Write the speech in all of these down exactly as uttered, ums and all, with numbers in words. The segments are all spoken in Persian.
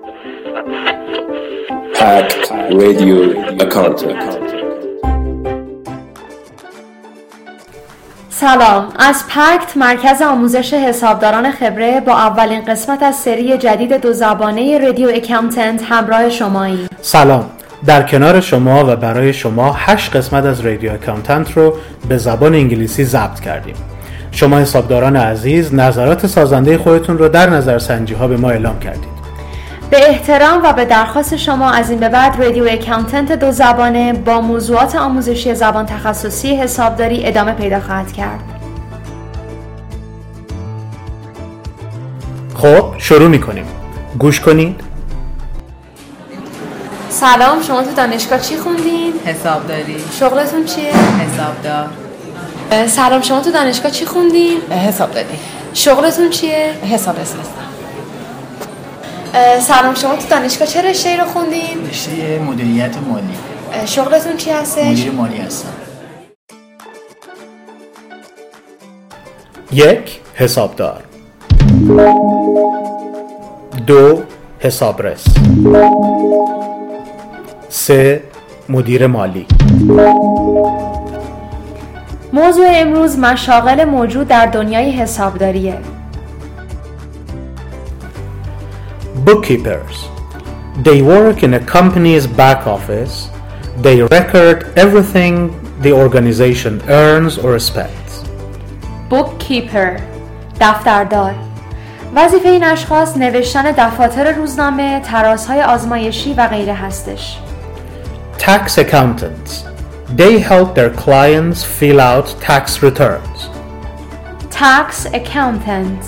Pact Radio Accountant. سلام، از پکت مرکز آموزش حسابداران خبره با اولین قسمت از سری جدید دو زبانه رادیو اکاونتنت همراه شماییم. سلام، در کنار شما و برای شما هشت قسمت از رادیو اکاونتنت رو به زبان انگلیسی ضبط کردیم. شما حسابداران عزیز نظرات سازنده خودتون رو در نظرسنجی ها به ما اعلام کردید. به احترام و به درخواست شما از این به بعد رادیو اکاونتنت دو زبانه با موضوعات آموزشی زبان تخصصی حسابداری ادامه پیدا خواهد کرد. خب شروع میکنیم. گوش کنید. سلام، شما تو دانشگاه چی خوندین؟ حسابداری. شغلتون چیه؟ حسابدار. سلام، شما تو دانشگاه چی خوندین؟ حسابداری. شغلتون چیه؟ حسابرسی. سلام، شما تو دانشگاه چه رشته‌ای رو خوندین؟ رشته مدیریت مالی. شغلتون چی هستش؟ مدیر مالی هستم. یک، حسابدار. دو، حسابرس. سه، مدیر مالی. موضوع امروز مشاغل موجود در دنیای حسابداریه. Bookkeepers. They work in a company's back office. They record everything the organization earns or spends. Bookkeeper. دفتردار. وظیفه این اشخاص نوشتن دفاتر روزنامه، ترازهای آزمایشی و غیره هستش. Tax accountants. They help their clients fill out tax returns. Tax accountant.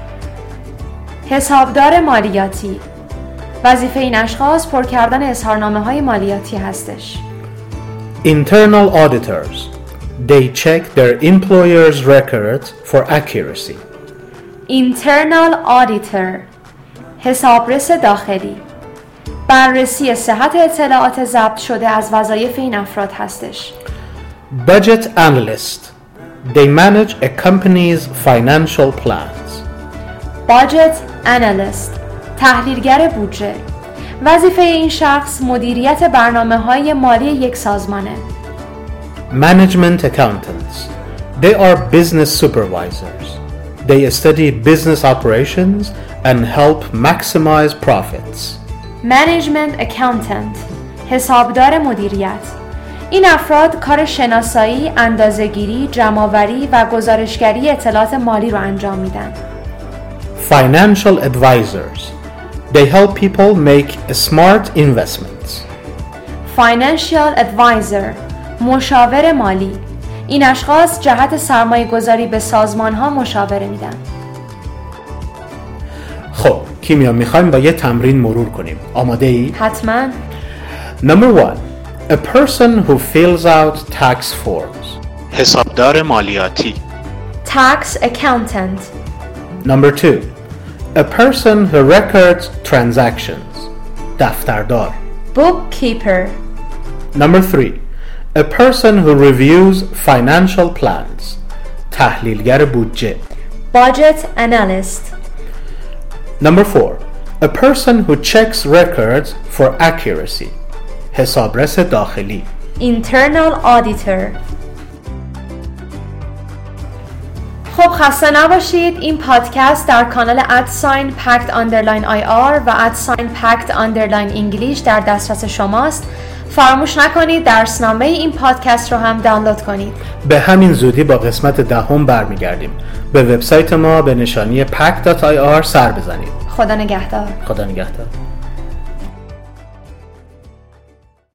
حسابدار مالیاتی. وظیفه این اشخاص پر کردن اظهارنامه‌های مالیاتی هستش. Internal auditors. They check their employer's records for accuracy. Internal auditor. حسابرس داخلی. بررسی صحت اطلاعات ضبط شده از وظایف این افراد هستش. Budget analyst. They manage a company's financial plans. Budget analyst. تحلیلگر بودجه. وظیفه این شخص مدیریت برنامه‌های مالی یک سازمانه. Management accountants. They are business supervisors. They study business operations and help maximize profits. Management accountant. حسابدار مدیریت. این افراد کار شناسایی، اندازه‌گیری، جمع‌آوری و گزارشگری اطلاعات مالی رو انجام میدن. Financial advisors. They help people make smart investments. Financial advisor. مشاور مالی. این اشخاص جهت سرمایه گذاری به سازمان ها مشاوره میدن. خب کیمیا، میخوایم با یه تمرین مرور کنیم. آماده ای؟ حتما. Number one. A person who fills out tax forms. حسابدار مالیاتی. Tax accountant. Number two. A person who records transactions. دفتردار. Bookkeeper. Number three. A person who reviews financial plans. تحلیلگر بودجه. Budget analyst. Number four. A person who checks records for accuracy. حسابرس داخلی. Internal auditor. خب خسته نباشید. این پادکست در کانال ادساین پکت آندرلاین آی آر و ادساین پکت آندرلاین انگلیش در دسترس شماست. فراموش نکنید درسنامه این پادکست رو هم دانلود کنید. به همین زودی با قسمت دهم برمیگردیم. به وبسایت ما به نشانی pact dot i r سر بزنید. خدا نگهدار. خدا نگهدار.